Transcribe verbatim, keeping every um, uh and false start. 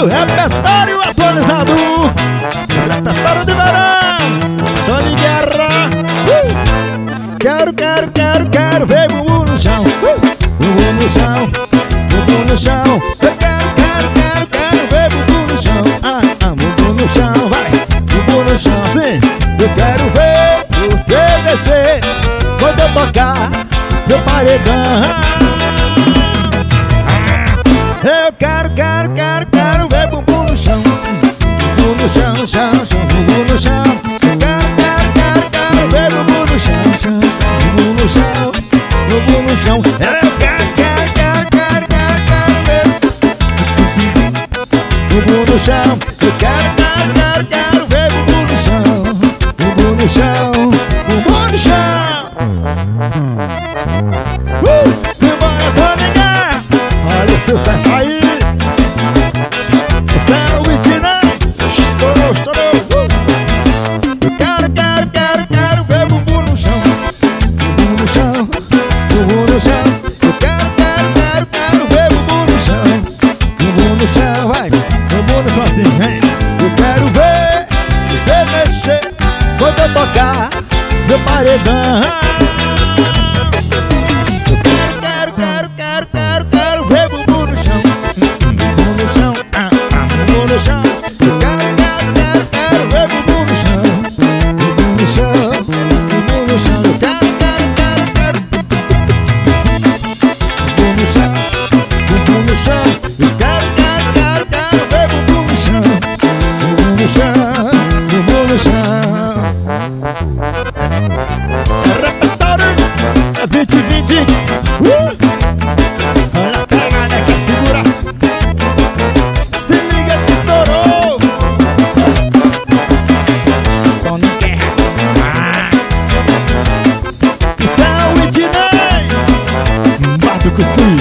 repertório atualizado. Repertório de verão. Tony Guerra. uh! Quero, quero, quero, quero ver bumbum no chão. uh! Bumbum no chão, bumbum no chão. Eu quero, quero, quero, quero ver bumbum no chão. Ah, ah, bumbum no chão, vai. Bumbum no chão, assim. Eu quero ver você descer quando eu tocar meu paredão. Eu quero, quero, quero, quero ver bumbum no chão. Bumbum no chão, chão, chão, bumbum no chão. Eu quero, quero, quero, quero ver bumbum no chão, chão, chão, bumbum no chão, bumbum no chão. Eu quero, quero, quero, quero, quero, quero ver bumbum no chão. Eu quero, quero, quero, quero ver bumbum no chão. Bumbum no chão, bumbum no chão. Uh! Embora tô ligar. Olha o sucesso aí. O céu e Tina. Estourou, estourou. uh! Eu quero, quero, quero, quero ver bumbum no chão. Bumbum no chão, bumbum no chão. Eu quero, quero, quero, quero ver bumbum no chão. Bumbum no chão, vai. Bumbum no chão assim, hein? Eu quero ver você mexer quando eu tocar meu paredão. Eu quero, quero, quero, quero, quero ver bumbum no chão. Bumbum no chão, ah, ah, bumbum no chão. Eu quero, quero, quero, quero ver bumbum no chão. Bumbum no chão, bumbum no chão. Eu quero, quero, quero, quero bumbum no chão, bumbum no chão. Eu quero, quero, quero, quero ver bumbum no chão. Bumbum no chão, bumbum no chão. Repertório é vinte e vinte. uh! Olha a pegada que segura. Se liga que estourou. Tony Guerra. ah. Céu e Dinei. Bato com os